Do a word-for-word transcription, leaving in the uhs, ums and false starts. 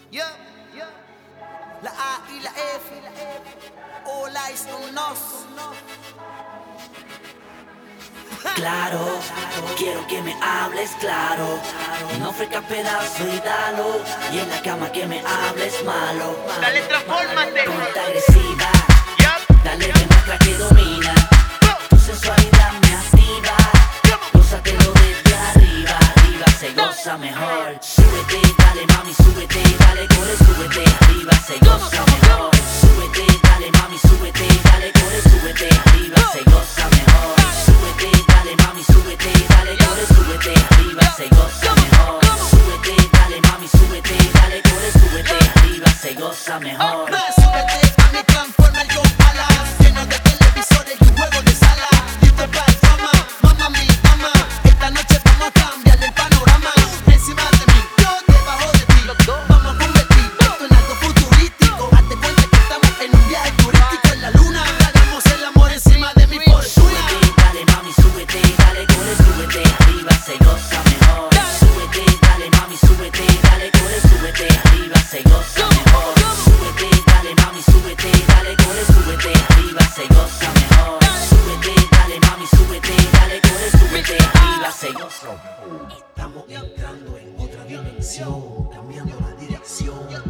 Yeah, yeah. La A y la F, all eyes on us. Claro, quiero que me hables claro. No ofrezcas pedazo y dalo. Y en la cama que me hables malo. Dale, transfórmate. Ponte agresiva, Yup. dale demuestra que domina. Tu sensualidad me activa. Gózatelo desde arriba, arriba se goza mejor. Súbete, dale mami, súbete, dale core, súbete, arriba se goza mejor. Súbete, dale mami, súbete, dale core, súbete, arriba se goza mejor. Súbete, dale mami, súbete, dale core, súbete, arriba se goza mejor. Súbete, dale mami, súbete, dale core, súbete, arriba se goza mejor. Súbete a mi transformer con alas, lleno de televisores y un juego de sala. Listo para el fama, mamá mi mamá. Esta noche vamos a cambiar el panorama. Encima de mí, yo debajo de ti. Vamos a convertir esto en algo futurístico. Hazte cuenta que estamos en un viaje turístico en la luna. Hagamos el amor encima de mi fortuna. Súbete, dale mami, súbete, dale core, súbete, arriba se goza mejor. Súbete, dale mami, súbete, dale core, súbete, arriba se goza mejor. Súbete, dale mami, súbete, dale core, súbete, arriba se goza mejor. Súbete, dale mami, súbete, dale core, súbete, arriba se goza mejor. Estamos entrando en otra dimensión, cambiando la dirección.